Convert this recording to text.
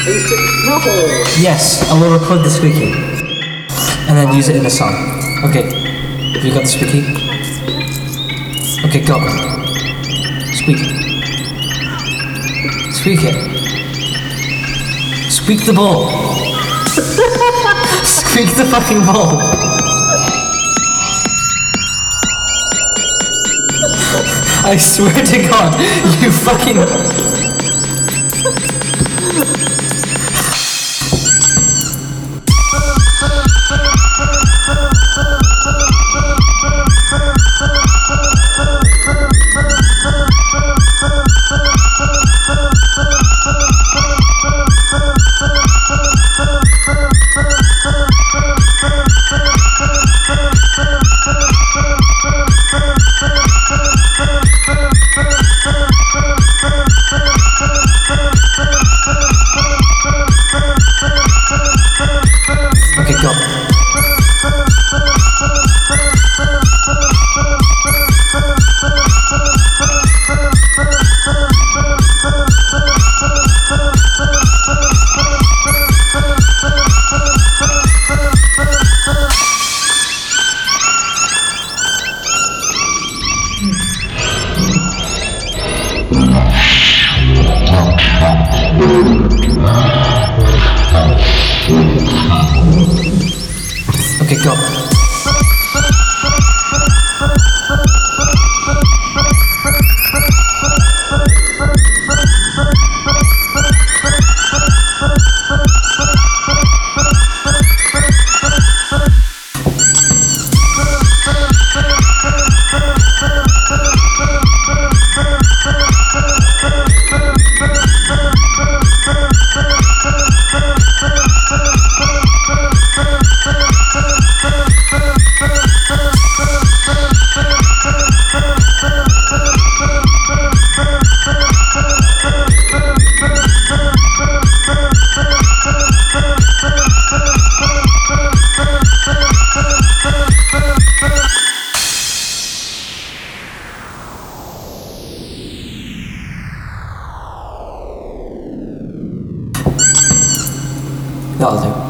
No! Yes, I will record the squeaky. And then use it in a song. Okay. Have you got the squeaky? Okay, go. Squeak. Squeak it. Squeak the ball. Squeak the fucking ball. I swear to God, you fucking... Okay, go. Okay, go.